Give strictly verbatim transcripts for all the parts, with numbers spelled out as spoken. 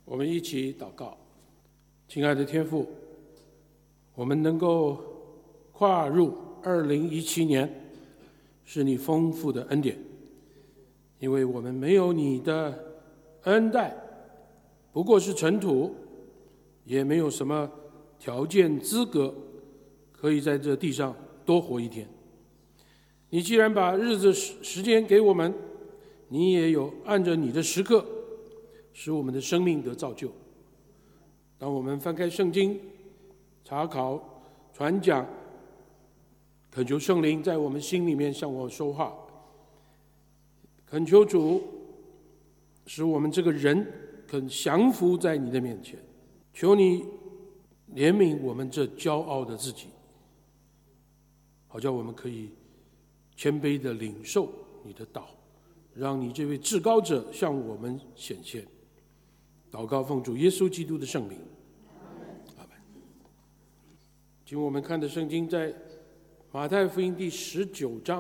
我们一起祷告。亲爱的天父，我们能够跨入二零一七年，是你丰富的恩典，因为我们没有你的恩待，不过是尘土，也没有什么条件资格可以在这地上多活一天。你既然把日子时间给我们，你也有按着你的时刻使我们的生命得造就。当我们翻开圣经查考传讲，恳求圣灵在我们心里面向我说话，恳求主使我们这个人肯降服在你的面前，求你怜悯我们这骄傲的自己，好叫我们可以谦卑地领受你的道，让你这位至高者向我们显现。祷告奉主耶稣基督的圣名，阿们。今我们看的圣经在马太福音第十九章，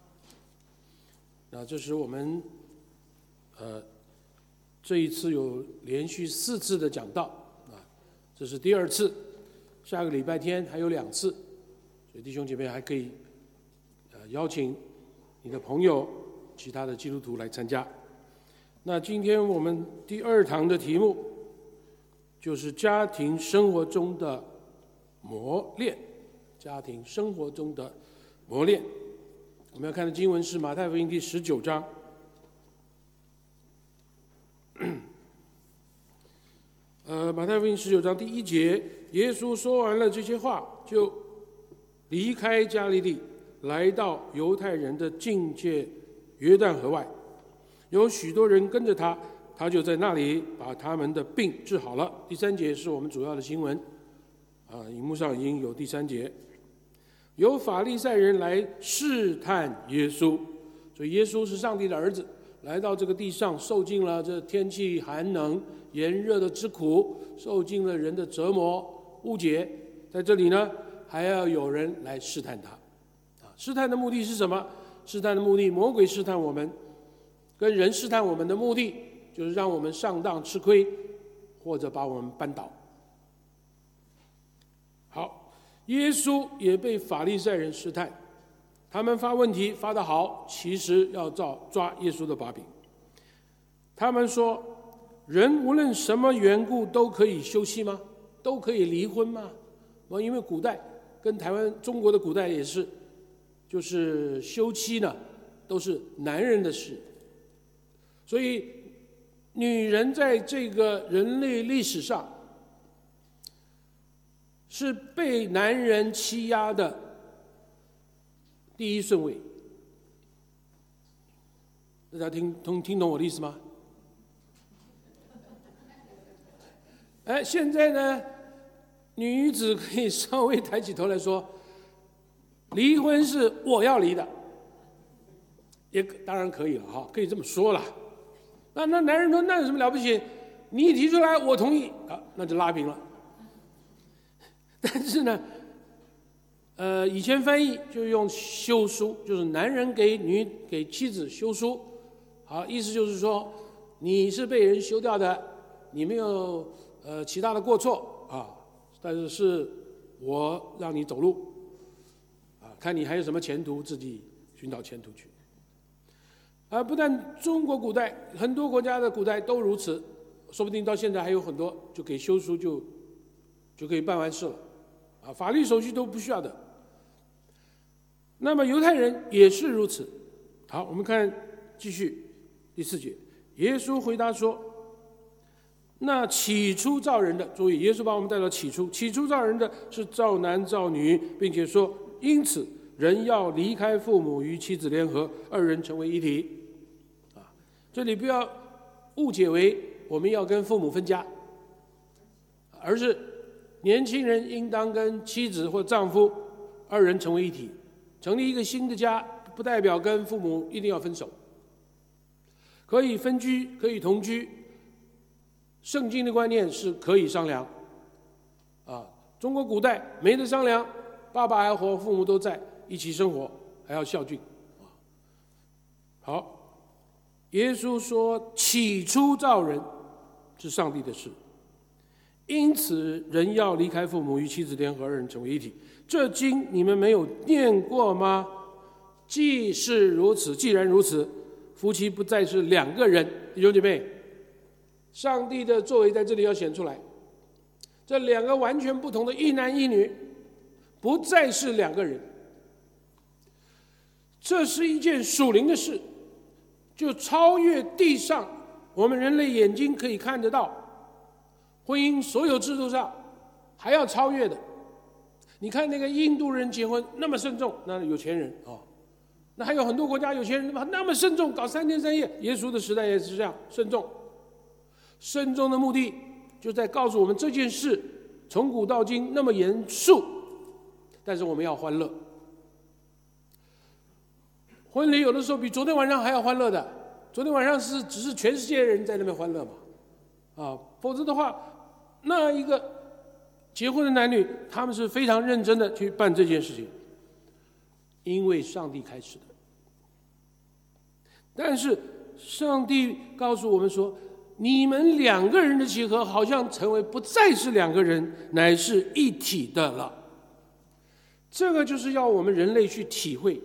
那这是我们呃这一次有连续四次的讲道啊，这是第二次，下个礼拜天还有两次，所以弟兄姐妹还可以呃邀请你的朋友、其他的基督徒来参加。那今天我们第二堂的题目就是家庭生活中的磨练，家庭生活中的磨练。我们要看的经文是马太福音第十九章。呃，马太福音十九章第一节，耶稣说完了这些话，就离开加利利，来到犹太人的境界约旦河外。有许多人跟着他，他就在那里把他们的病治好了。第三节是我们主要的经文，啊，荧幕上已经有第三节。有法利赛人来试探耶稣，所以耶稣是上帝的儿子，来到这个地上，受尽了这天气寒冷、炎热的之苦，受尽了人的折磨、误解。在这里呢，还要有人来试探他。啊，试探的目的是什么？试探的目的，魔鬼试探我们。跟人试探我们的目的，就是让我们上当吃亏，或者把我们扳倒。好，耶稣也被法利赛人试探，他们发问题发得好，其实要照抓耶稣的把柄。他们说，人无论什么缘故都可以休妻吗？都可以离婚吗？因为古代跟台湾中国的古代也是，就是休妻呢都是男人的事。所以，女人在这个人类历史上是被男人欺压的第一顺位。大家听听听懂我的意思吗？哎，现在呢，女子可以稍微抬起头来说，离婚是我要离的，也当然可以了哈，可以这么说了。那那男人说那有什么了不起？你一提出来我同意啊，那就拉平了。但是呢，呃，以前翻译就用休书，就是男人给女给妻子休书，好，意思就是说你是被人休掉的，你没有呃其他的过错啊，但是是我让你走路啊，看你还有什么前途，自己寻找前途去。而不但中国古代，很多国家的古代都如此，说不定到现在还有很多就给休书就就可以办完事了，啊，法律手续都不需要的。那么犹太人也是如此。好，我们看继续第四节，耶稣回答说：“那起初造人的，注意，耶稣把我们带到起初，起初造人的是造男造女，并且说，因此人要离开父母与妻子联合，二人成为一体。”啊，这里不要误解为我们要跟父母分家，而是年轻人应当跟妻子或丈夫二人成为一体，成立一个新的家，不代表跟父母一定要分手，可以分居，可以同居。圣经的观念是可以商量，啊，中国古代没得商量，爸爸还活，父母都在，一起生活，还要孝敬。好，耶稣说起初造人， 是上帝的事。因此，人要离开父母，与妻子联合，二人成为一体。这经你们没有念过吗？既是如此，既然如此，夫妻不再是两个人。弟兄姐妹，上帝的作为在这里要显出来，这两个完全不同的一男一女，不再是两个人。这是一件属灵的事，就超越地上我们人类眼睛可以看得到婚姻所有制度上还要超越的。你看那个印度人结婚那么慎重，那有钱人啊、哦，那还有很多国家有钱人那么慎重，搞三天三夜。耶稣的时代也是这样慎重。慎重的目的就在告诉我们这件事从古到今那么严肃，但是我们要欢乐。婚礼有的时候比昨天晚上还要欢乐的，昨天晚上是只是全世界人在那边欢乐嘛，啊，否则的话，那一个结婚的男女，他们是非常认真的去办这件事情，因为上帝开始的。但是上帝告诉我们说，你们两个人的结合好像成为不再是两个人，乃是一体的了。这个就是要我们人类去体会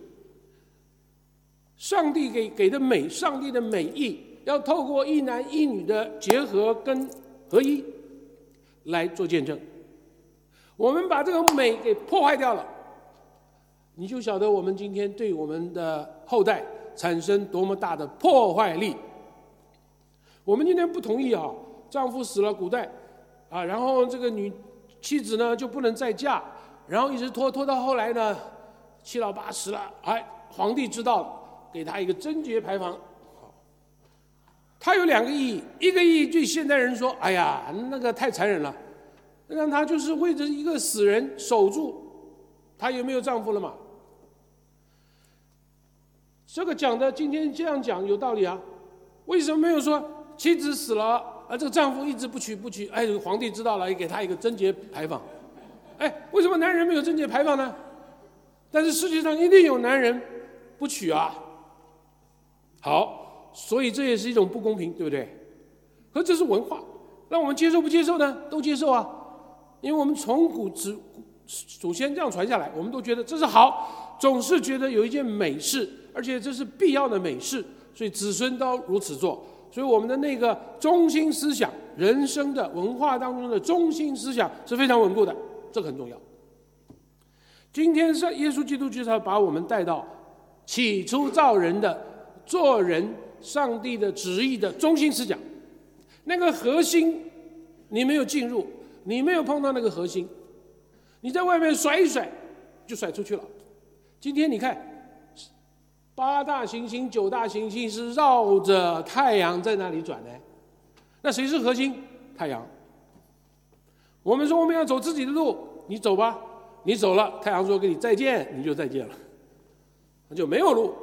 上帝给给的美，上帝的美意，要透过一男一女的结合跟合一来做见证。我们把这个美给破坏掉了，你就晓得我们今天对我们的后代产生多么大的破坏力。我们今天不同意啊，丈夫死了，古代啊，然后这个女妻子呢就不能再嫁，然后一直拖拖到后来呢，七老八十了，哎，皇帝知道了，给他一个贞节牌坊。他有两个意义，一个意义对现代人说，哎呀，那个太残忍了，让他就是为着一个死人守住，他有没有丈夫了嘛？这个讲的今天这样讲有道理啊，为什么没有说妻子死了，而这个丈夫一直不娶不娶？哎，皇帝知道了，也给他一个贞节牌坊。哎，为什么男人没有贞节牌坊呢？但是世界上一定有男人不娶啊。好，所以这也是一种不公平，对不对？可这是文化，那我们接受不接受呢？都接受啊，因为我们从古之祖先这样传下来，我们都觉得这是好，总是觉得有一件美事，而且这是必要的美事，所以子孙都如此做。所以我们的那个中心思想，人生的文化当中的中心思想是非常稳固的，这个很重要。今天是耶稣基督就是要把我们带到起初造人的做人上帝的旨意的中心思想，那个核心你没有进入，你没有碰到那个核心，你在外面甩一甩就甩出去了。今天你看八大行星九大行星是绕着太阳在那里转的，那谁是核心？太阳。我们说我们要走自己的路，你走吧，你走了，太阳说跟你再见，你就再见了，那就没有路。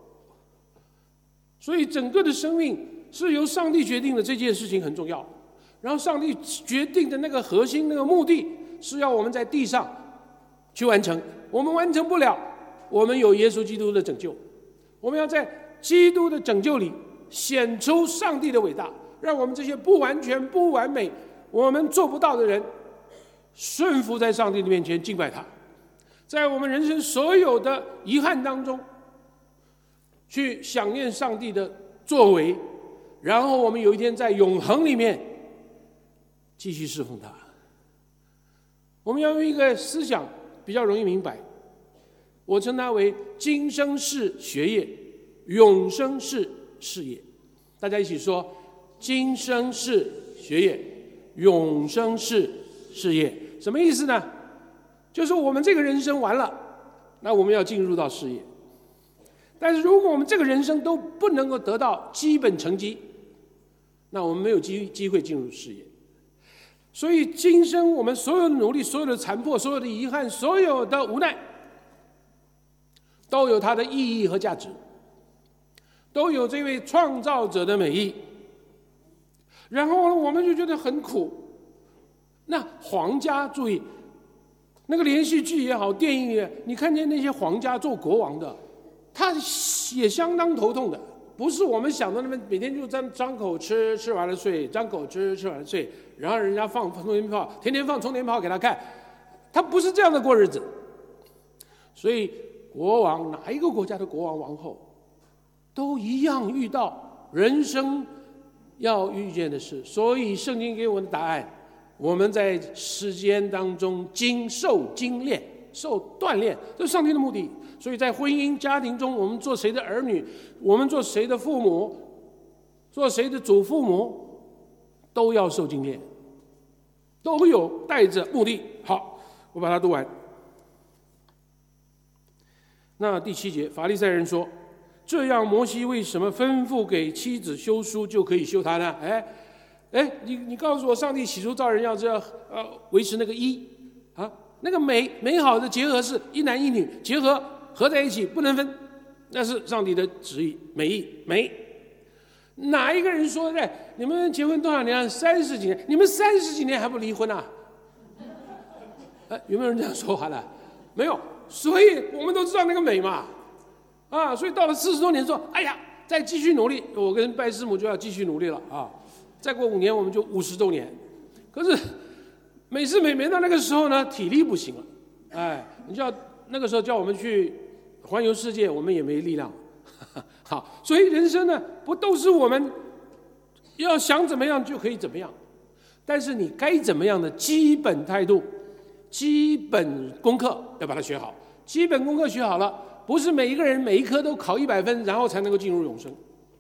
所以整个的生命是由上帝决定的，这件事情很重要。然后上帝决定的那个核心那个目的是要我们在地上去完成，我们完成不了，我们有耶稣基督的拯救，我们要在基督的拯救里显出上帝的伟大，让我们这些不完全不完美我们做不到的人顺服在上帝的面前敬拜他，在我们人生所有的遗憾当中去想念上帝的作为，然后我们有一天在永恒里面继续侍奉他。我们要用一个思想比较容易明白，我称它为今生是学业，永生是事业。大家一起说，今生是学业，永生是事业。什么意思呢？就是我们这个人生完了，那我们要进入到事业。但是如果我们这个人生都不能够得到基本成绩，那我们没有机机会进入事业。所以今生我们所有的努力，所有的残破，所有的遗憾，所有的无奈，都有它的意义和价值，都有这位创造者的美意。然后我们就觉得很苦。那皇家，注意，那个连续剧也好，电影也，你看见那些皇家做国王的，他也相当头痛的。 不是我们想的那么每天就张张口吃，吃完了睡，张口吃，吃完了睡，然后人家放充电炮，天天放充电炮给他看，他不是这样的过日子。所以国王，哪一个国家的国王王后，都一样遇到人生要遇见的事。所以圣经给我们的答案，我们在时间当中经受精炼、受锻炼，这是上帝的目的。所以在婚姻家庭中，我们做谁的儿女，我们做谁的父母，做谁的祖父母，都要受精炼，都有带着目的。好，我把它读完。那第七节，法利赛人说，这样摩西为什么吩咐给妻子休书就可以休她呢？哎哎，你你告诉我，上帝起初造人要这样呃维持那个一啊，那个美美好的结合是一男一女结合合在一起不能分，那是上帝的旨意美意美。哪一个人说的？你们结婚多少年了？三十几年，你们三十几年还不离婚啊？哎，有没有人这样说话的？没有。所以我们都知道那个美嘛，啊，所以到了四十多年说，哎呀，再继续努力，我跟拜师母就要继续努力了啊，再过五年我们就五十周年。可是每次每每到那个时候呢，体力不行了，哎，你叫那个时候叫我们去环游世界，我们也没力量。好，所以人生呢，不都是我们要想怎么样就可以怎么样，但是你该怎么样的基本态度、基本功课要把它学好。基本功课学好了，不是每一个人每一科都考一百分，然后才能够进入永生。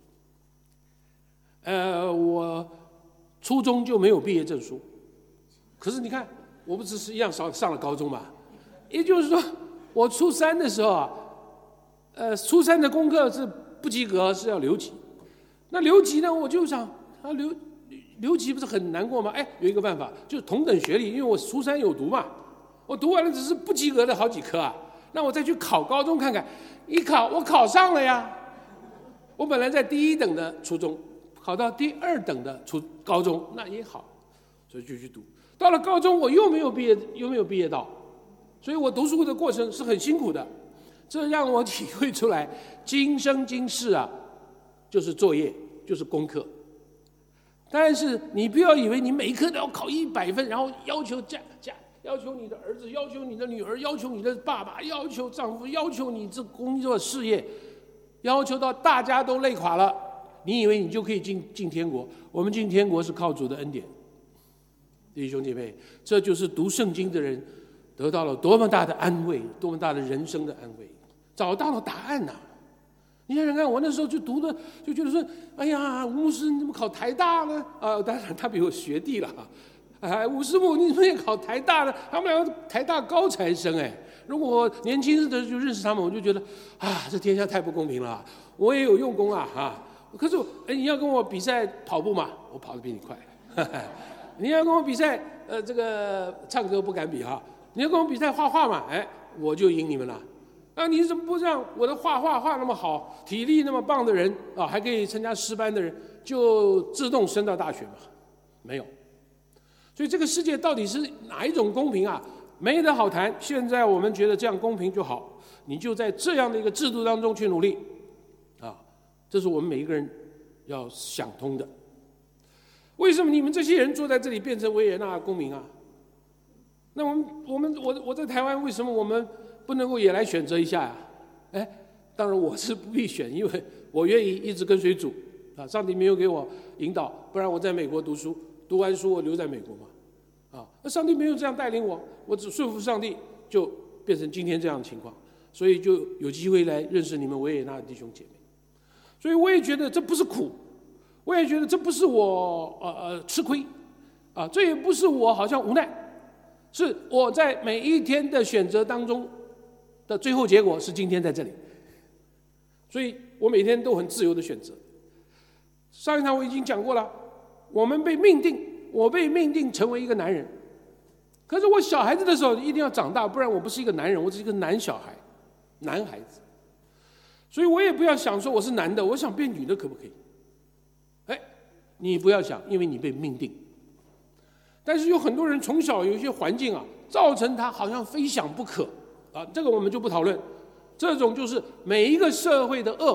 呃，我初中就没有毕业证书，可是你看，我不只是一样上上了高中嘛？也就是说，我初三的时候啊，呃，初三的功课是不及格，是要留级。那留级呢，我就想啊，留留级不是很难过吗？哎，有一个办法，就是同等学历，因为我初三有读嘛，我读完了只是不及格的好几科啊。那我再去考高中看看，一考我考上了呀。我本来在第一等的初中，考到第二等的初高中，那也好，所以就去读。到了高中我又没有毕业，又没有毕业到，所以我读书的过程是很辛苦的。这让我体会出来，今生今世啊，就是作业，就是功课。但是你不要以为你每一科都要考一百分，然后要求加加。要求你的儿子，要求你的女儿，要求你的爸爸，要求丈夫，要求你这工作事业，要求到大家都累垮了，你以为你就可以进进天国？我们进天国是靠主的恩典，弟兄姐妹，这就是读圣经的人得到了多么大的安慰，多么大的人生的安慰，找到了答案呐、啊！你想想看，我那时候就读的，就觉得说，哎呀，吴牧师你怎么考台大呢？啊，当然他比我学弟了哈。哎，吴师傅，你怎么也考台大了？他们两个台大高材生哎！如果我年轻的就认识他们，我就觉得啊，这天下太不公平了。我也有用功啊，啊！可是哎，你要跟我比赛跑步嘛，我跑得比你快。你要跟我比赛，呃，这个唱歌不敢比哈。你要跟我比赛画画嘛，哎，我就赢你们了。啊，你怎么不让我的画画画那么好，体力那么棒的人啊，还可以参加师班的人，就自动升到大学嘛？没有。所以这个世界到底是哪一种公平啊？没得好谈。现在我们觉得这样公平就好，你就在这样的一个制度当中去努力，啊，这是我们每一个人要想通的。为什么你们这些人坐在这里变成维也纳公民啊？那我们我们我我在台湾，为什么我们不能够也来选择一下呀、啊？哎，当然我是不必选，因为我愿意一直跟随主啊。上帝没有给我引导，不然我在美国读书。读完书我留在美国嘛，啊，那上帝没有这样带领我，我只顺服上帝，就变成今天这样的情况，所以就有机会来认识你们维也纳的弟兄姐妹。所以我也觉得这不是苦，我也觉得这不是我呃呃吃亏，啊，这也不是我好像无奈，是我在每一天的选择当中的最后结果是今天在这里，所以我每天都很自由的选择。上一堂我已经讲过了。我们被命定，我被命定成为一个男人。可是我小孩子的时候一定要长大，不然我不是一个男人，我只是一个男小孩，男孩子。所以我也不要想说我是男的，我想变女的可不可以？哎，你不要想，因为你被命定。但是有很多人从小有一些环境啊，造成他好像非想不可啊，这个我们就不讨论。这种就是每一个社会的恶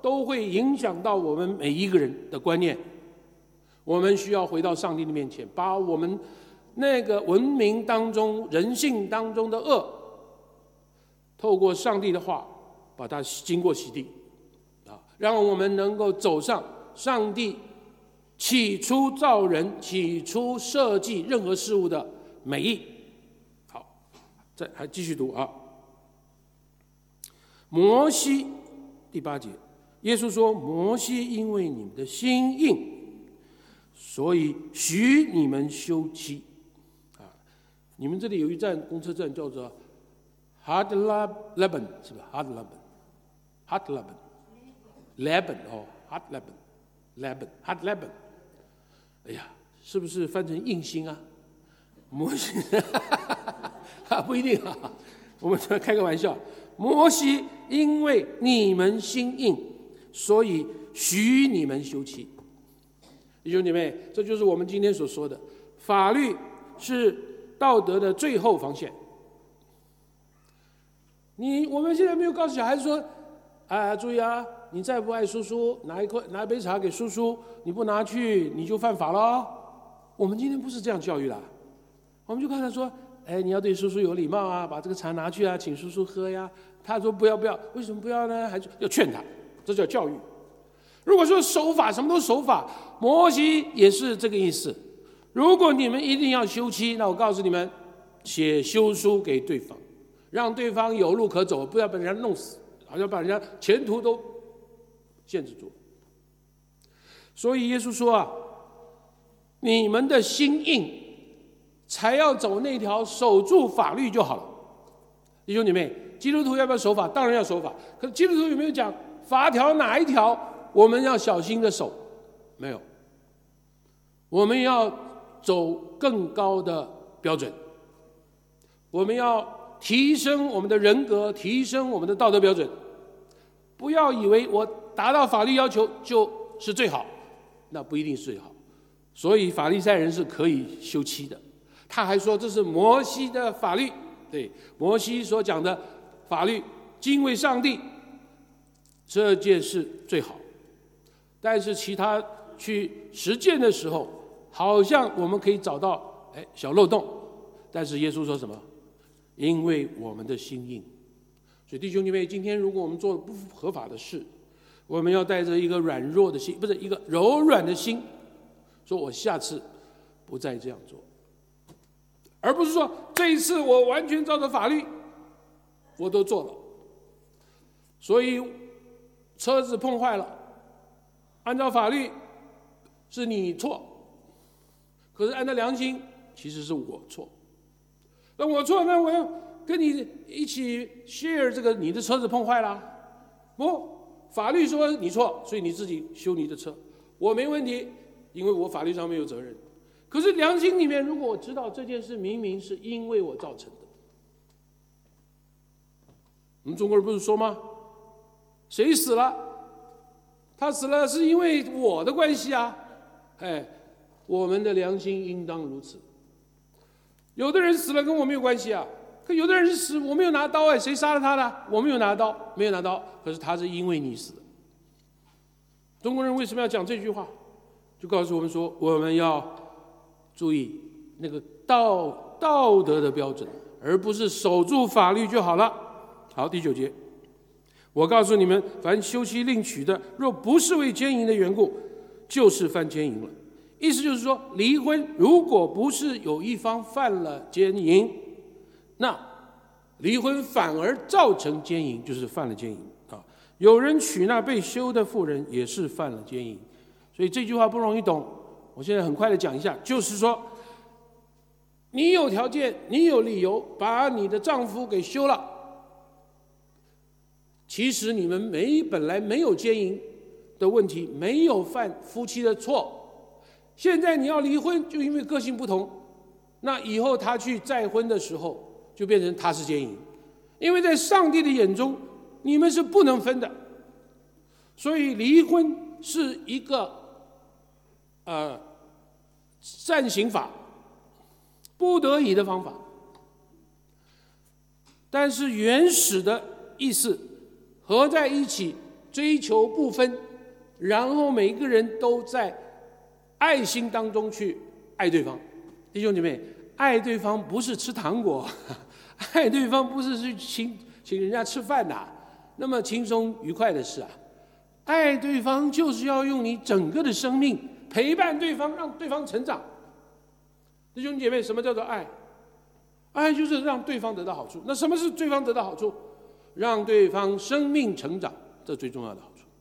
都会影响到我们每一个人的观念。我们需要回到上帝的面前，把我们那个文明当中、人性当中的恶，透过上帝的话，把它经过洗涤，啊，让我们能够走上上帝起初造人、起初设计任何事物的美意。好，再还继续读啊。摩西第八节，耶稣说：“摩西因为你们的心硬，所以许你们休妻。”啊，你们这里有一站公车站叫做 Hard Lebanon 是吧 ？Hard Lebanon，Hard Lebanon，Lebanon 哦 ，Hard Lebanon，Lebanon，Hard Lebanon。哎呀，是不是翻成硬心啊？摩西啊，不一定啊，我们开个玩笑。摩西因为你们心硬，所以许你们休妻。弟兄姐妹，这就是我们今天所说的，法律是道德的最后防线。你我们现在没有告诉小孩子说，啊，注意啊，你再不爱叔叔，拿一块拿一杯茶给叔叔，你不拿去，你就犯法了。我们今天不是这样教育的，我们就跟他说，哎，你要对叔叔有礼貌啊，把这个茶拿去啊，请叔叔喝呀。他说不要不要，为什么不要呢？还是要劝他，这叫教育。如果说守法，什么都守法，摩西也是这个意思。如果你们一定要休妻，那我告诉你们，写休书给对方，让对方有路可走，不要把人家弄死，好像把人家前途都限制住。所以耶稣说啊，你们的心硬，才要走那条守住法律就好了。弟兄姐妹，基督徒要不要守法？当然要守法。可是基督徒有没有讲法条哪一条我们要小心的守？没有。我们要走更高的标准，我们要提升我们的人格，提升我们的道德标准。不要以为我达到法律要求就是最好，那不一定是最好。所以法利赛人是可以休妻的。他还说这是摩西的法律，对，摩西所讲的法律，敬畏上帝，这件事最好。但是其他去实践的时候，好像我们可以找到哎小漏洞。但是耶稣说什么？因为我们的心硬。所以弟兄姐妹，今天如果我们做不合法的事，我们要带着一个软弱的心，不是一个柔软的心，说我下次不再这样做。而不是说这一次我完全照着法律我都做了，所以车子碰坏了，按照法律是你错，可是按照良心其实是我错。那我错，那我要跟你一起 share 这个你的车子碰坏了，不，法律说你错，所以你自己修你的车，我没问题，因为我法律上没有责任。可是良心里面，如果我知道这件事明明是因为我造成的，我们中国人不是说吗？谁死了？他死了是因为我的关系啊！哎，我们的良心应当如此。有的人死了跟我没有关系啊，可有的人是死，我没有拿刀，哎，谁杀了他的？我没有拿刀，没有拿刀，可是他是因为你死的。中国人为什么要讲这句话？就告诉我们说，我们要注意那个道道德的标准，而不是守住法律就好了。好，第九节，我告诉你们，凡休妻另娶的，若不是为奸淫的缘故，就是犯奸淫了。意思就是说，离婚如果不是有一方犯了奸淫，那离婚反而造成奸淫，就是犯了奸淫啊。有人娶那被休的妇人，也是犯了奸淫。所以这句话不容易懂，我现在很快的讲一下，就是说，你有条件，你有理由把你的丈夫给休了，其实你们没本来没有奸淫的问题，没有犯夫妻的错，现在你要离婚，就因为个性不同，那以后他去再婚的时候，就变成他是奸淫，因为在上帝的眼中，你们是不能分的，所以离婚是一个呃暂行法，不得已的方法。但是原始的意思合在一起， 追求不分，然后每一个人都在爱心当中去爱对方。弟兄姐妹，爱对方不是吃糖果，爱对方不是去请请人家吃饭呐、啊，那么轻松愉快的事啊。爱对方就是要用你整个的生命陪伴对方，让对方成长。弟兄姐妹，什么叫做爱？爱就是让对方得到好处。那什么是对方得到好处？让对方生命成长，这最重要的好处。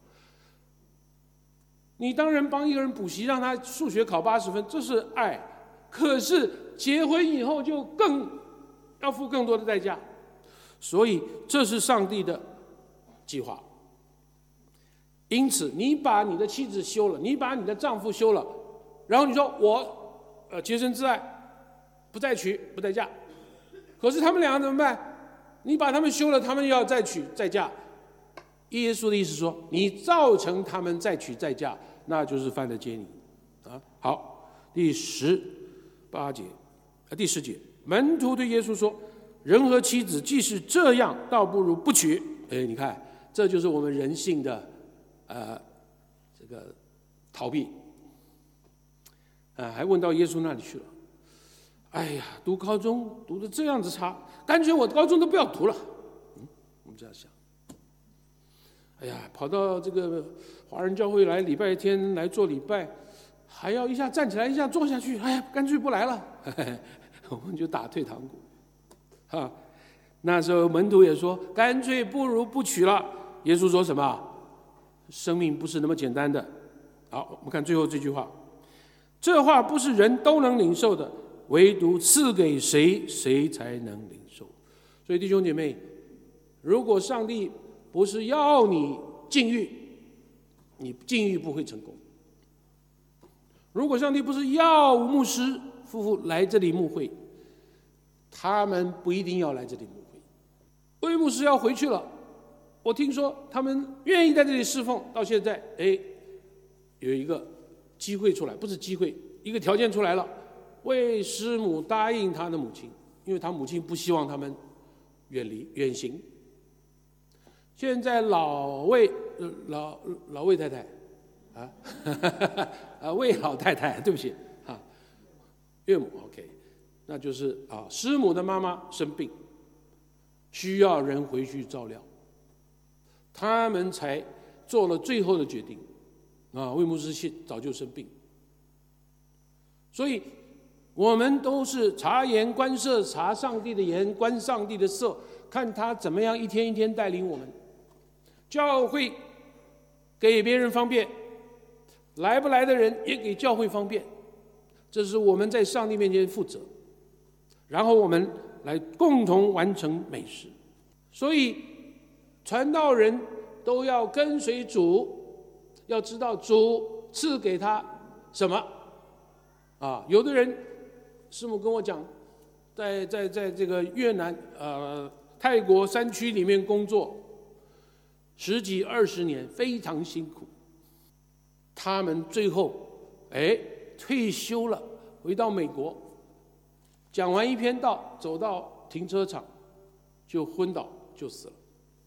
你当然帮一个人补习，让他数学考八十分，这是爱。可是结婚以后就更要付更多的代价，所以这是上帝的计划。因此，你把你的妻子休了，你把你的丈夫休了，然后你说我呃洁身自爱，不再娶不再嫁。可是他们两个怎么办？你把他们休了，他们要再娶再嫁。耶稣的意思说，你造成他们再娶再嫁，那就是犯了奸淫啊。好，第十八节，啊第十节，门徒对耶稣说：“人和妻子既是这样，倒不如不娶。”哎，你看，这就是我们人性的呃这个逃避啊，还问到耶稣那里去了。哎呀，读高中读得这样子差，干脆我高中都不要读了。嗯，我们这样想。哎呀，跑到这个华人教会来，礼拜天来做礼拜，还要一下站起来，一下坐下去，哎呀，干脆不来了。我们就打退堂鼓。哈，那时候门徒也说，干脆不如不娶了。耶稣说什么？生命不是那么简单的。好，我们看最后这句话，这话不是人都能领受的，唯独赐给谁，谁才能领受。所以弟兄姐妹，如果上帝不是要你禁欲，你禁欲不会成功。如果上帝不是要牧师夫妇来这里牧会，他们不一定要来这里牧会。魏牧师要回去了，我听说他们愿意在这里侍奉，到现在，哎，有一个机会出来，不是机会，一个条件出来了。魏师母答应他的母亲，因为他母亲不希望他们远离远行。现在老魏老老魏太太啊，啊魏老太太，对不起啊，岳母 OK， 那就是啊师母的妈妈生病，需要人回去照料，他们才做了最后的决定啊。魏牧师现早就生病，所以我们都是察言观色，察上帝的言，观上帝的色，看他怎么样一天一天带领我们。教会给别人方便，来不来的人也给教会方便，这是我们在上帝面前负责，然后我们来共同完成美事。所以传道人都要跟随主，要知道主赐给他什么啊。有的人师母跟我讲，在在在这个越南呃泰国山区里面工作十几二十年，非常辛苦。他们最后哎退休了，回到美国，讲完一篇道，走到停车场就昏倒就死了。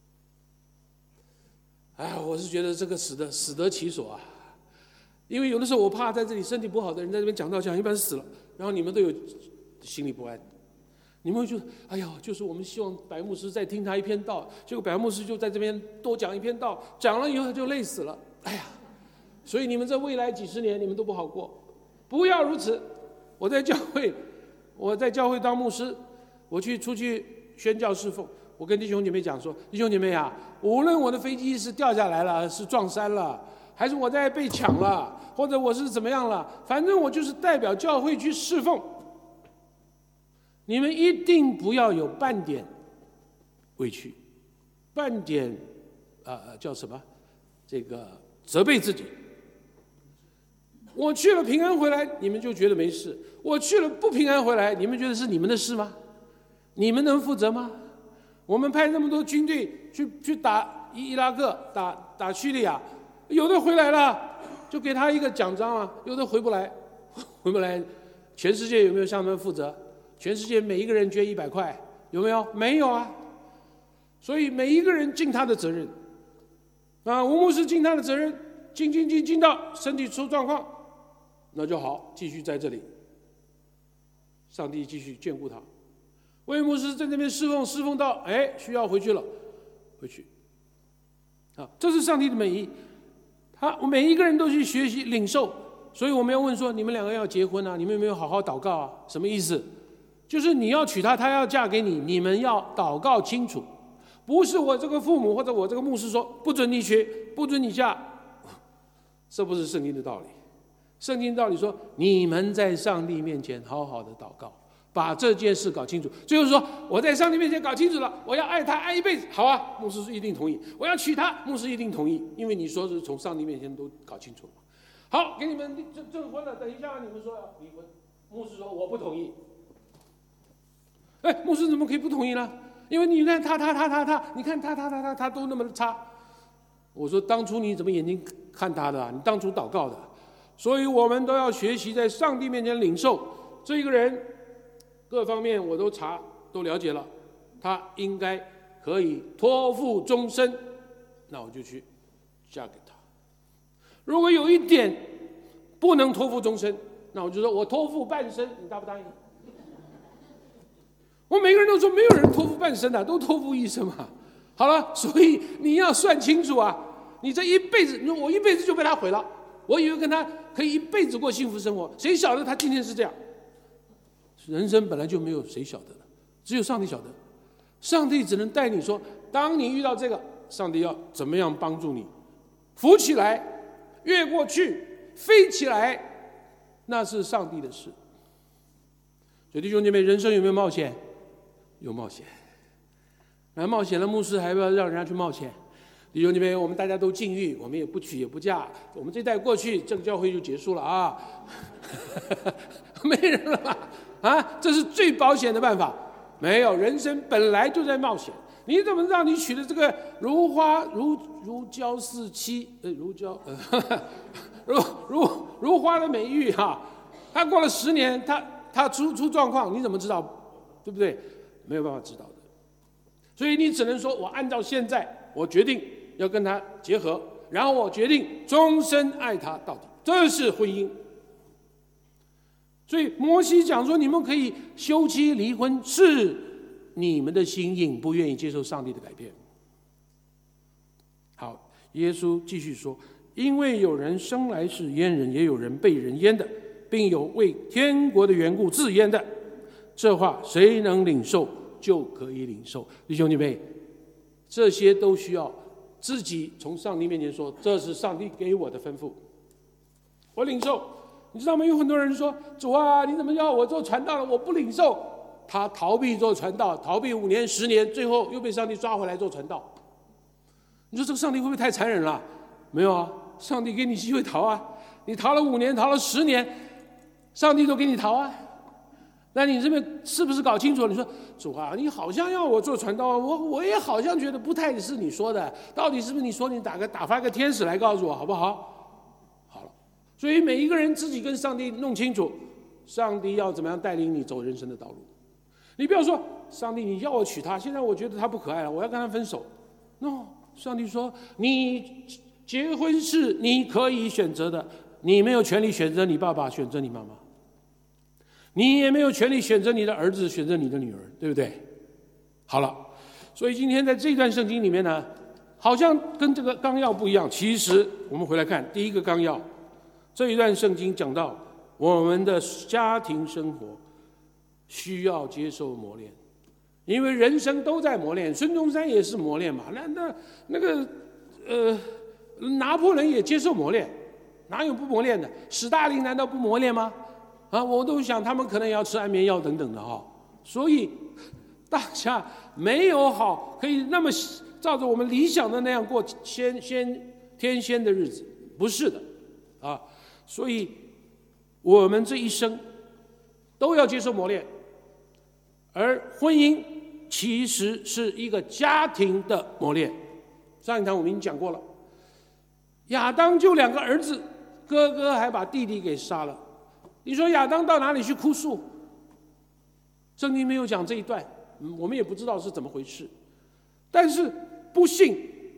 哎，我是觉得这个死的死得其所啊！因为有的时候我怕在这里身体不好的人在这边讲道讲一半死了，然后你们都有心里不安。你们会觉得，哎呀，就是我们希望白牧师再听他一篇道，结果白牧师就在这边多讲一篇道，讲了以后他就累死了。哎呀，所以你们这未来几十年你们都不好过，不要如此。我在教会，我在教会当牧师，我去出去宣教侍奉，我跟弟兄姐妹讲说，弟兄姐妹啊，无论我的飞机是掉下来了，是撞山了，还是我在被抢了，或者我是怎么样了，反正我就是代表教会去侍奉。你们一定不要有半点委屈，半点呃叫什么？这个责备自己。我去了平安回来，你们就觉得没事；我去了不平安回来，你们觉得是你们的事吗？你们能负责吗？我们派那么多军队去去打伊拉克、打打叙利亚，有的回来了，就给他一个奖章啊；有的回不来，回不来，全世界有没有向他们负责？全世界每一个人捐一百块，有没有？没有啊。所以每一个人尽他的责任。 啊，吴牧师尽他的责任，尽尽尽尽到身体出状况，那就好，继续在这里，上帝继续眷顾他。魏牧师在这边侍奉，侍奉到哎需要回去了，回去。啊，这是上帝的美意。他每一个人都去学习领受，所以我们要问说：你们两个要结婚啊？你们有没有好好祷告啊？什么意思？就是你要娶她，她要嫁给你，你们要祷告清楚。不是我这个父母或者我这个牧师说不准你娶，不准你嫁，这不是圣经的道理。圣经道理说，你们在上帝面前好好的祷告，把这件事搞清楚。最后说，我在上帝面前搞清楚了，我要爱他爱一辈子，好啊，牧师一定同意。我要娶她，牧师一定同意，因为你说是从上帝面前都搞清楚了。好，给你们证证婚了，等一下你们说要离婚，牧师说我不同意。哎，牧师怎么可以不同意呢？因为你看他他他他他，你看他他他他他都那么差。我说当初你怎么眼睛看他的啊？你当初祷告的。所以我们都要学习在上帝面前领受。这一个人各方面我都查都了解了，他应该可以托付终身，那我就去嫁给他。如果有一点不能托付终身，那我就说我托付半生，你答不答应？我每个人都说没有人托付半生的、啊，都托付一生嘛。好了，所以你要算清楚啊！你这一辈子，你说我一辈子就被他毁了，我以为跟他可以一辈子过幸福生活，谁晓得他今天是这样？人生本来就没有谁晓得的，只有上帝晓得。上帝只能带你说，当你遇到这个，上帝要怎么样帮助你，浮起来，越过去，飞起来，那是上帝的事。所以弟兄姐妹，人生有没有冒险？有冒险。那冒险了，牧师还要让人家去冒险。弟兄姐妹，我们大家都禁欲，我们也不娶也不嫁，我们这代过去，这个教会就结束了啊，没人了吧？啊，这是最保险的办法。没有，人生本来就在冒险。你怎么让你娶的这个如花如如胶似漆，呃，如胶，呃，如如如花的美玉哈、啊？他过了十年，他他出出状况，你怎么知道？对不对？没有办法知道的。所以你只能说，我按照现在，我决定要跟他结合，然后我决定终身爱他到底，这是婚姻。所以摩西讲说，你们可以休妻离婚，是你们的心硬，不愿意接受上帝的改变。好，耶稣继续说，因为有人生来是阉人，也有人被人阉的，并有为天国的缘故自阉的。这话谁能领受，就可以领受。弟兄姐妹，这些都需要自己从上帝面前说，这是上帝给我的吩咐，我领受。你知道吗？有很多人说，主啊，你怎么要我做传道了？我不领受。他逃避做传道，逃避五年十年，最后又被上帝抓回来做传道。你说这个上帝会不会太残忍了？没有啊，上帝给你机会逃啊，你逃了五年，逃了十年，上帝都给你逃啊。那你这边是不是搞清楚？你说主啊，你好像要我做传道，我我也好像觉得不太是你说的，到底是不是你说？你打个打发个天使来告诉我好不好？好了，所以每一个人自己跟上帝弄清楚，上帝要怎么样带领你走人生的道路。你不要说上帝，你要我娶她，现在我觉得她不可爱了，我要跟她分手。no， 上帝说你结婚是你可以选择的，你没有权利选择你爸爸，选择你妈妈。你也没有权利选择你的儿子，选择你的女儿，对不对？好了，所以今天在这段圣经里面呢，好像跟这个纲要不一样。其实我们回来看第一个纲要，这一段圣经讲到我们的家庭生活需要接受磨练，因为人生都在磨练。孙中山也是磨练嘛，那那那个呃，拿破仑也接受磨练，哪有不磨练的？史大林难道不磨练吗？啊，我都想他们可能也要吃安眠药等等的哈、哦，所以大家没有好可以那么照着我们理想的那样过仙仙天仙的日子，不是的啊。所以我们这一生都要接受磨练，而婚姻其实是一个家庭的磨练。上一堂我们已经讲过了，亚当就两个儿子，哥哥还把弟弟给杀了。你说亚当到哪里去哭诉？圣经没有讲这一段，我们也不知道是怎么回事。但是不幸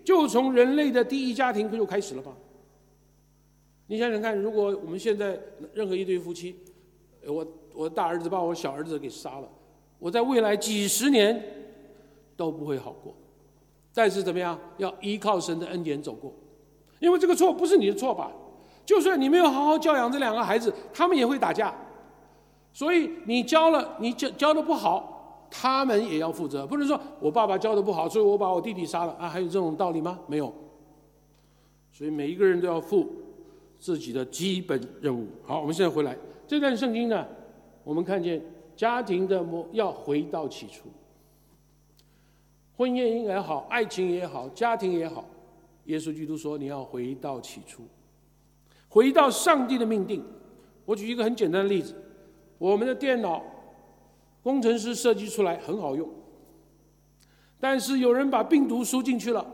就从人类的第一家庭就开始了吧？你想想看，如果我们现在任何一对夫妻，我我大儿子把我小儿子给杀了，我在未来几十年都不会好过。但是怎么样？要依靠神的恩典走过，因为这个错不是你的错吧？就算你没有好好教养这两个孩子，他们也会打架。所以你教了，你教教的不好，他们也要负责。不能说我爸爸教的不好，所以我把我弟弟杀了啊？还有这种道理吗？没有。所以每一个人都要负自己的基本任务。好，我们现在回来这段圣经呢，我们看见家庭的模要回到起初，婚姻也好，爱情也好，家庭也好，耶稣基督说你要回到起初，回到上帝的命定。我举一个很简单的例子，我们的电脑工程师设计出来很好用，但是有人把病毒输进去了，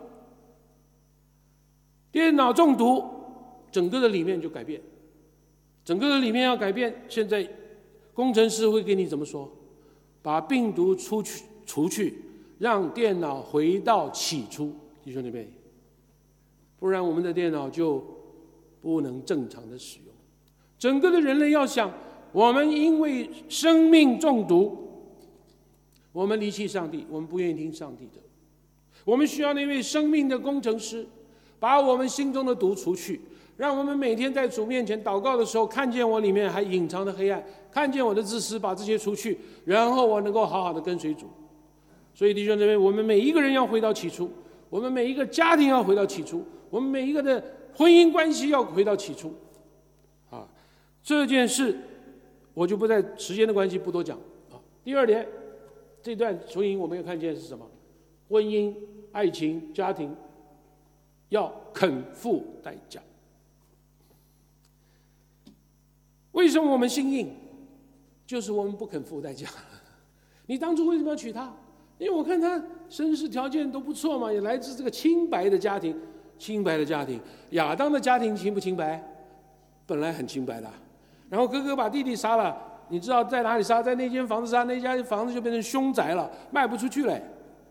电脑中毒，整个的里面就改变，整个的里面要改变。现在工程师会给你怎么说？把病毒出去除去，让电脑回到起初，弟兄姐妹，不然我们的电脑就不能正常的使用。整个的人类要想，我们因为生命中毒，我们离弃上帝，我们不愿意听上帝的，我们需要那位生命的工程师，把我们心中的毒除去，让我们每天在主面前祷告的时候，看见我里面还隐藏的黑暗，看见我的自私，把这些除去，然后我能够好好的跟随主。所以弟兄姊妹，我们每一个人要回到起初，我们每一个家庭要回到起初，我们每一个的婚姻关系要回到起初。啊，这件事我就不在时间的关系不多讲啊。第二点，这段福音我们要看见是什么？婚姻、爱情、家庭要肯付代价。为什么我们心硬？就是我们不肯付代价。你当初为什么要娶她？因为我看她身世条件都不错嘛，也来自这个清白的家庭。清白的家庭，亚当的家庭清不清白？本来很清白的。然后哥哥把弟弟杀了，你知道在哪里杀？在那间房子杀，那家房子就变成凶宅了，卖不出去了。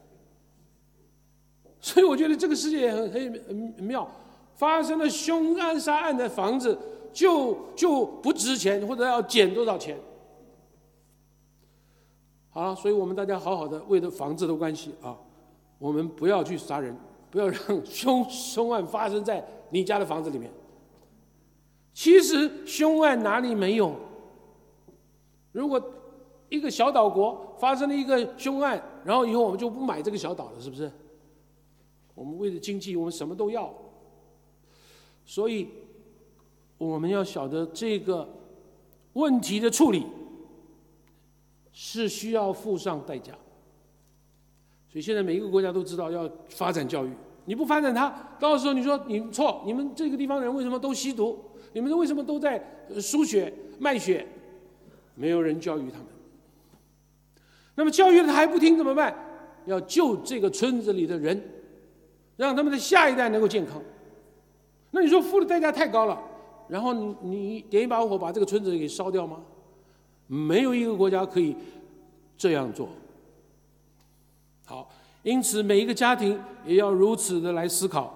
所以我觉得这个世界也很很很妙，发生了凶案杀案的房子就就不值钱，或者要减多少钱。好了，所以我们大家好好的为了房子的关系啊，我们不要去杀人，不要让凶凶案发生在你家的房子里面。其实凶案哪里没有？如果一个小岛国发生了一个凶案，然后以后我们就不买这个小岛了，是不是？我们为了经济，我们什么都要。所以我们要晓得这个问题的处理是需要付上代价。所以现在每一个国家都知道要发展教育，你不发展它，到时候你说你错，你们这个地方人为什么都吸毒？你们为什么都在输血卖血？没有人教育他们。那么教育了他还不听怎么办？要救这个村子里的人，让他们的下一代能够健康。那你说付的代价太高了，然后你你点一把火把这个村子给烧掉吗？没有一个国家可以这样做。好，因此每一个家庭也要如此的来思考。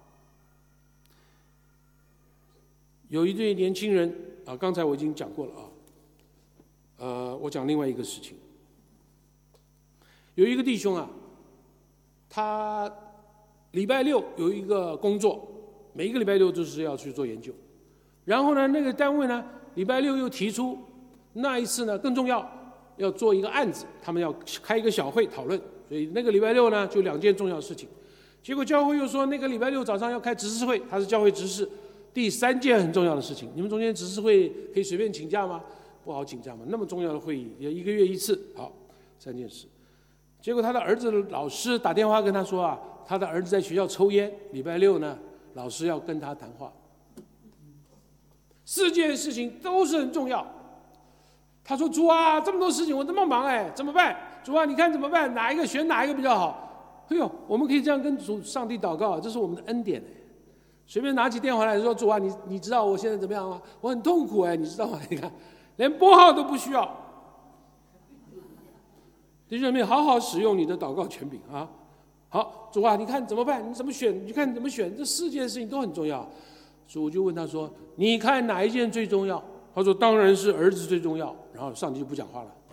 有一对年轻人啊，刚才我已经讲过了啊。呃，我讲另外一个事情。有一个弟兄啊，他礼拜六有一个工作，每一个礼拜六都是要去做研究。然后呢，那个单位呢，礼拜六又提出那一次呢更重要，要做一个案子，他们要开一个小会讨论。所以那个礼拜六呢，就两件重要事情。结果教会又说，那个礼拜六早上要开执事会，他是教会执事。第三件很重要的事情，你们中间执事会可以随便请假吗？不好请假嘛，那么重要的会议，也一个月一次。好，三件事。结果他的儿子的老师打电话跟他说啊，他的儿子在学校抽烟，礼拜六呢，老师要跟他谈话。四件事情都是很重要。他说：“主啊，这么多事情，我这么忙哎，怎么办？主啊，你看怎么办？哪一个选哪一个比较好？”哎呦，我们可以这样跟主上帝祷告，这是我们的恩典哎。随便拿起电话来说：“主啊，你你知道我现在怎么样吗？我很痛苦哎，你知道吗？你看，连拨号都不需要。”弟兄们，好好使用你的祷告权柄啊！ 好，主啊，你看怎么办？你怎么选？你看你怎么选？这四件事情都很重要。主就问他说：“你看哪一件最重要？”他说：“当然是儿子最重要。”然后上帝就不讲话了。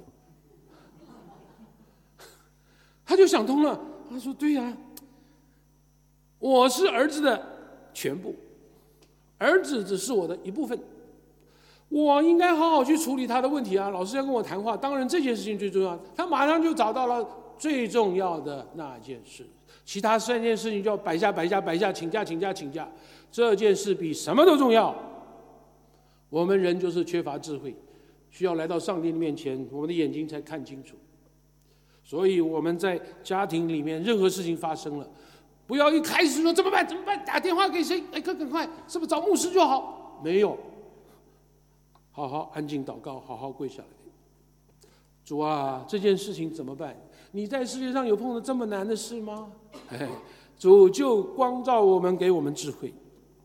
他就想通了，他说：“对呀、啊，我是儿子的全部，儿子只是我的一部分，我应该好好去处理他的问题啊。老师要跟我谈话，当然这件事情最重要。他马上就找到了最重要的那件事，其他三件事情就要摆下摆下摆下，请假请假请假。这件事比什么都重要。我们人就是缺乏智慧，需要来到上帝的面前，我们的眼睛才看清楚。所以我们在家庭里面，任何事情发生了，不要一开始说怎么办怎么办，打电话给谁？哎，快赶快，是不是找牧师就好？没有，好好安静祷告，好好跪下来。主啊，这件事情怎么办？你在世界上有碰到这么难的事吗？哎，主就光照我们，给我们智慧。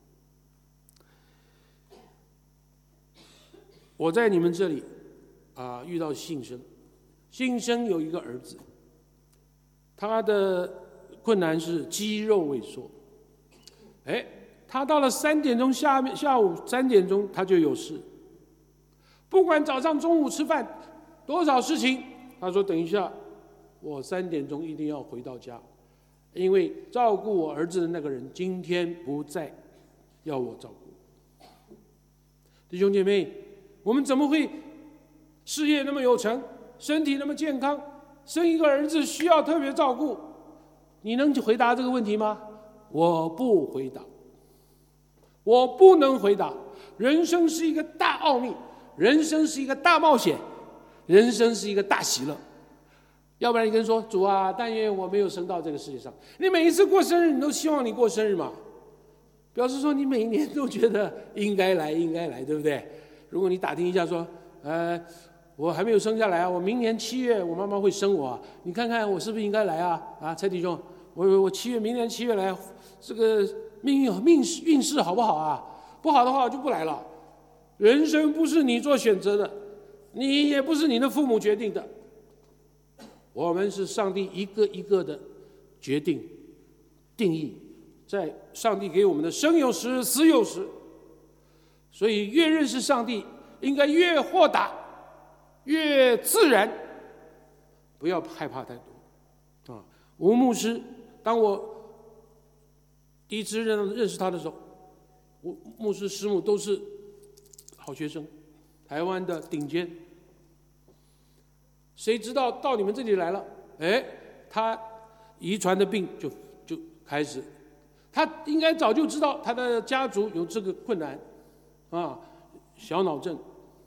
我在你们这里啊，遇到信生，信生有一个儿子，他的困难是肌肉萎缩。哎，他到了三点钟下面下午三点钟他就有事，不管早上中午吃饭多少事情，他说等一下，我三点钟一定要回到家，因为照顾我儿子的那个人今天不在，要我照顾。弟兄姐妹，我们怎么会事业那么有成，身体那么健康，生一个儿子需要特别照顾？你能回答这个问题吗？我不回答，我不能回答。人生是一个大奥秘，人生是一个大冒险，人生是一个大喜乐。要不然你跟人说：“主啊，但愿我没有生到这个世界上。”你每一次过生日，你都希望你过生日嘛？表示说你每一年都觉得应该来，应该来，对不对？如果你打听一下说，呃，我还没有生下来啊，我明年七月我妈妈会生我啊，你看看我是不是应该来啊？啊，蔡弟兄，我我七月明年七月来，这个命运命运势好不好啊？不好的话我就不来了。人生不是你做选择的，你也不是你的父母决定的，我们是上帝一个一个的决定定义，在上帝给我们的生有时死有时。所以越认识上帝，应该越豁达，越自然，不要害怕太多。啊，吴牧师，当我第一次认认识他的时候，吴牧师师母都是好学生，台湾的顶尖。谁知道到你们这里来了，哎，他遗传的病就就开始，他应该早就知道他的家族有这个困难。啊，小脑症。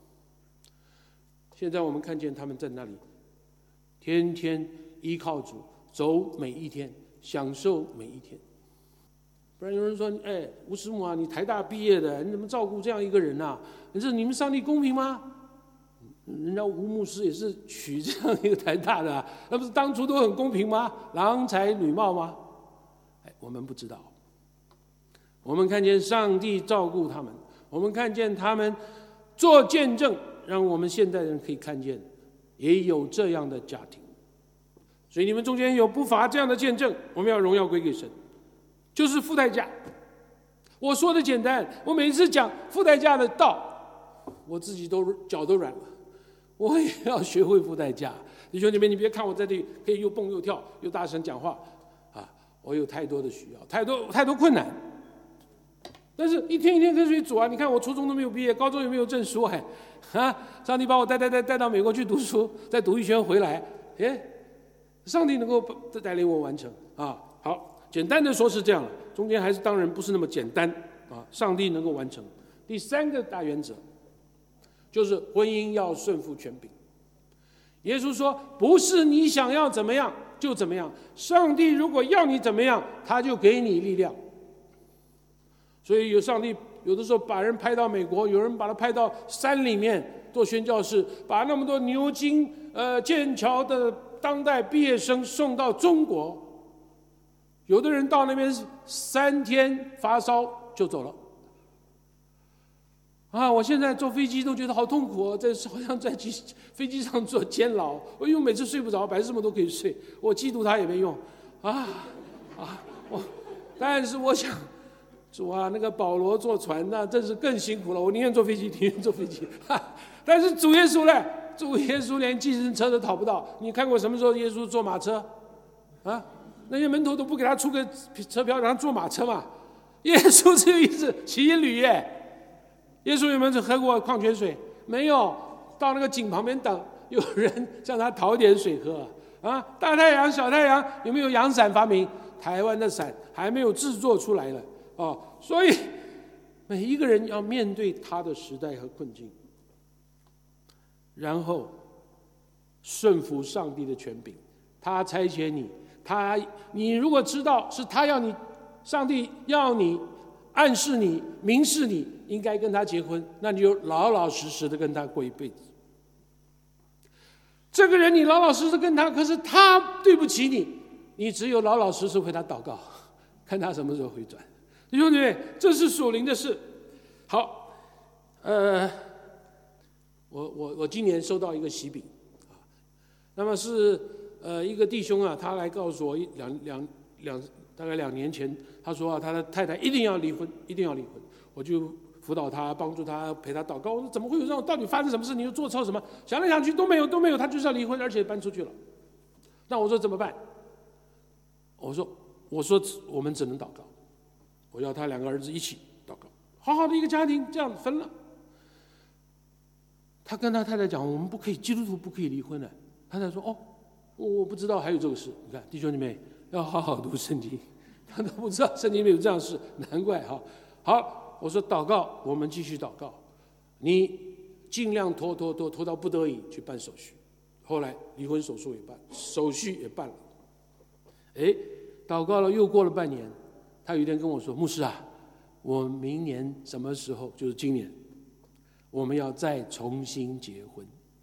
现在我们看见他们在那里，天天依靠主，走每一天，享受每一天。不然有人说：“哎，吴师母啊，你台大毕业的，你怎么照顾这样一个人啊？你这你们上帝公平吗？”人家吴牧师也是娶这样一个台大的、啊，那不是当初都很公平吗？郎才女貌吗？哎，我们不知道。我们看见上帝照顾他们。我们看见他们做见证，让我们现代人可以看见，也有这样的家庭。所以你们中间有不乏这样的见证，我们要荣耀归给神，就是付代价。我说的简单，我每一次讲付代价的道，我自己都脚都软了，我也要学会付代价。弟兄姐妹，你别看我在这里可以又蹦又跳又大声讲话啊，我有太多的需要，太多太多困难。但是一天一天跟随主啊！你看我初中都没有毕业，高中也没有证书，哎，啊！上帝把我带带带带到美国去读书，再读一圈回来，哎，上帝能够带领我完成啊！好，简单的说是这样了，中间还是当然不是那么简单啊！上帝能够完成。第三个大原则就是婚姻要顺服权柄。耶稣说，不是你想要怎么样就怎么样，上帝如果要你怎么样，他就给你力量。所以有上帝有的时候把人派到美国，有人把他派到山里面做宣教士，把那么多牛津、呃剑桥的当代毕业生送到中国，有的人到那边三天发烧就走了。啊！我现在坐飞机都觉得好痛苦哦，在好像在机飞机上做监牢，因为每次睡不着，白日梦都可以睡，我嫉妒他也没用啊！ 啊，我，但是我想，主啊，那个保罗坐船那真是更辛苦了，我宁愿坐飞机，宁愿坐飞机。哈，但是主耶稣呢？主耶稣连计程车都讨不到。你看过什么时候耶稣坐马车？啊，那些门徒都不给他出个车票，让他坐马车嘛。耶稣只有一次骑一驴耶。耶稣有没有喝过矿泉水？没有，到那个井旁边等，有人向他讨点水喝。啊，大太阳、小太阳，有没有阳伞发明？台湾的伞还没有制作出来了哦。所以每一个人要面对他的时代和困境，然后顺服上帝的权柄。他差遣你，他你如果知道是他要你，上帝要你暗示你、明示你应该跟他结婚，那你就老老实实的跟他过一辈子。这个人你老老实实跟他，可是他对不起你，你只有老老实实为他祷告，看他什么时候回转。弟兄姊妹，这是属灵的事。好，呃，我我我今年收到一个喜饼啊，那么是呃一个弟兄啊，他来告诉我一两两两大概两年前，他说啊，他的太太一定要离婚，一定要离婚，我就辅导他，帮助他，陪他祷告。我说怎么会有这种？到底发生什么事？你又做错什么？想来想去都没有，都没有，他就是要离婚，而且搬出去了。那我说怎么办？我说我说我们只能祷告，我要他两个儿子一起祷告，好好的一个家庭这样分了。他跟他太太讲，我们不可以，基督徒不可以离婚的。他太太说哦，我不知道还有这个事。你看弟兄姊妹要好好读圣经，他都不知道圣经里面有这样的事，难怪哈。好。我说祷告，我们继续祷告。你尽量拖拖拖拖到不得已去办手续。后来离婚手术也办，手续也办了。哎，祷告了又过了半年，他有一天跟我说：“牧师啊，我明年什么时候？就是今年，我们要再重新结婚。”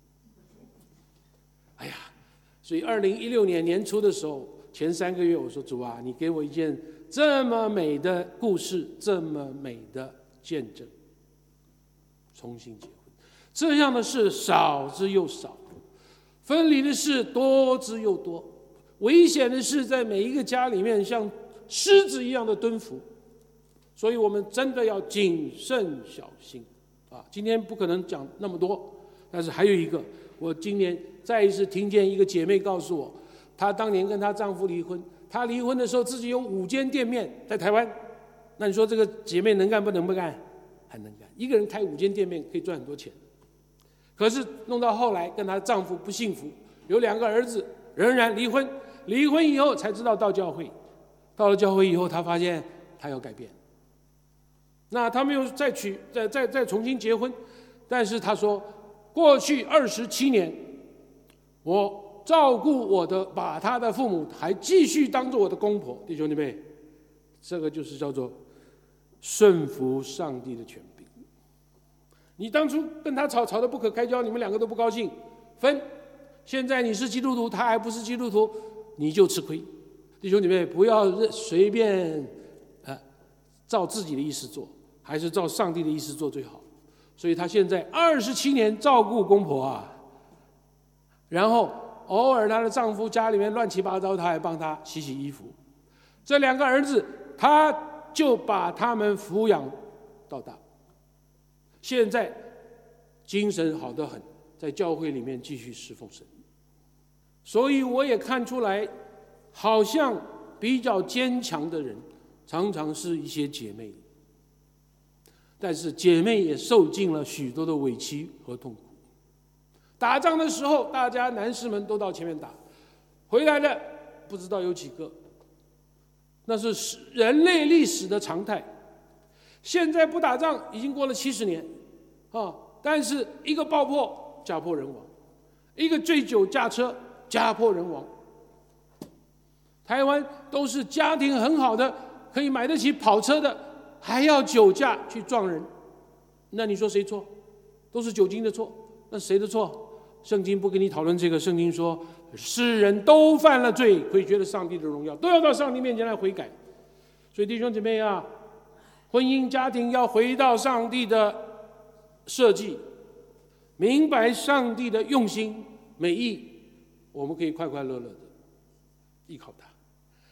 哎呀，所以二零一六年年初的时候，前三个月我说：“主啊，你给我一件这么美的故事，这么美的见证，重新结婚。这样的事少之又少，分离的事多之又多，危险的事在每一个家里面像狮子一样的蹲伏，所以我们真的要谨慎小心啊！今天不可能讲那么多，但是还有一个，我今年再一次听见一个姐妹告诉我，她当年跟她丈夫离婚。她离婚的时候，自己有五间店面在台湾，那你说这个姐妹能干不能不干？很能干，一个人开五间店面可以赚很多钱。可是弄到后来，跟她丈夫不幸福，有两个儿子，仍然离婚。离婚以后才知道到教会，到了教会以后，她发现她要改变。那她没有再娶，再再再重新结婚，但是她说，过去二十七年，我。照顾我的，把他的父母还继续当做我的公婆，弟兄姊妹，这个就是叫做顺服上帝的权柄。你当初跟他吵，吵得不可开交，你们两个都不高兴，分。现在你是基督徒，他还不是基督徒，你就吃亏。弟兄姊妹，不要随便呃照自己的意思做，还是照上帝的意思做最好。所以他现在二十七年照顾公婆啊，然后。偶尔她的丈夫家里面乱七八糟，她还帮他洗洗衣服。这两个儿子，她就把他们抚养到大。现在精神好得很，在教会里面继续侍奉神。所以我也看出来，好像比较坚强的人，常常是一些姐妹。但是姐妹也受尽了许多的委屈和痛苦。打仗的时候，大家男士们都到前面打，回来了不知道有几个。那是人类历史的常态。现在不打仗已经过了七十年，啊，但是一个爆破家破人亡，一个醉酒驾车家破人亡。台湾都是家庭很好的，可以买得起跑车的，还要酒驾去撞人，那你说谁错？都是酒精的错，那谁的错？圣经不跟你讨论这个，圣经说世人都犯了罪，亏缺了上帝的荣耀，都要到上帝面前来悔改。所以弟兄姐妹啊，婚姻家庭要回到上帝的设计，明白上帝的用心美意，我们可以快快乐乐的依靠他。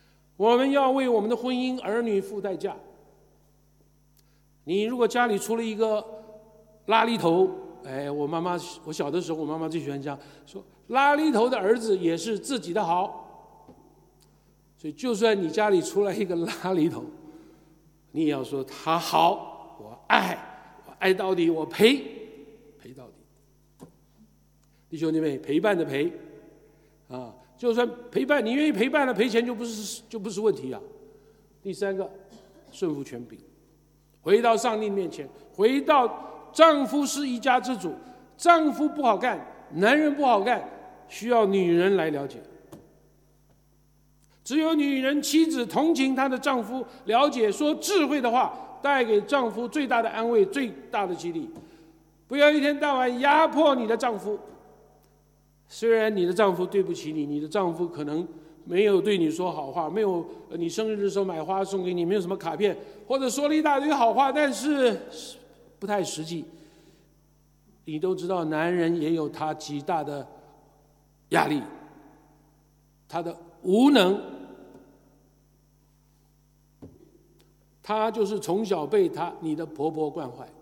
我们要为我们的婚姻、儿女付代价。你如果家里出了一个拉力头，哎，我妈妈，我小的时候，我妈妈最喜欢这样说：拉力头的儿子也是自己的好。所以，就算你家里出来一个拉力头，你也要说他好，我爱，我爱到底，我陪，陪到底。弟兄姐妹，陪伴的陪，啊，就算陪伴，你愿意陪伴了，赔钱就不是就不是问题啊。第三个，顺服权柄，回到上帝面前，回到丈夫是一家之主，丈夫不好干，男人不好干，需要女人来了解。只有女人妻子同情她的丈夫，了解说智慧的话，带给丈夫最大的安慰，最大的激励。不要一天到晚压迫你的丈夫。虽然你的丈夫对不起你，你的丈夫可能没有对你说好话，没有你生日的时候买花送给你，没有什么卡片，或者说了一大堆好话，但是不太实际。你都知道，男人也有他极大的压力，他的无能，他就是从小被他你的婆婆惯坏。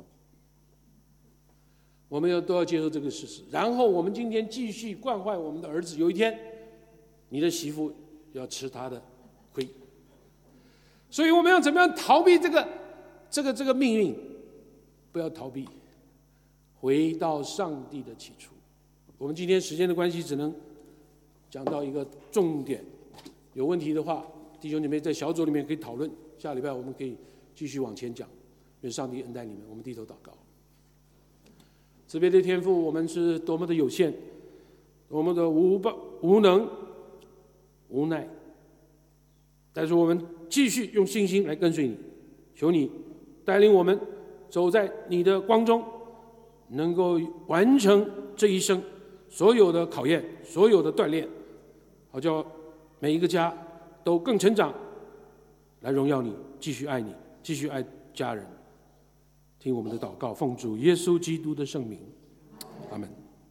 我们要都要接受这个事实，然后我们今天继续惯坏我们的儿子，有一天你的媳妇要吃他的亏。所以我们要怎么样逃避这个这个这个命运？不要逃避，回到上帝的起初。我们今天时间的关系，只能讲到一个重点。有问题的话，弟兄姐妹在小组里面可以讨论，下礼拜我们可以继续往前讲。愿上帝恩待你们，我们低头祷告。慈悲的天父，我们是多么的有限，多么的无报无能无奈，但是我们继续用信心来跟随你，求你带领我们走在你的光中，能够完成这一生所有的考验，所有的锻炼，好叫每一个家都更成长，来荣耀你，继续爱你，继续爱家人。听我们的祷告，奉主耶稣基督的圣名。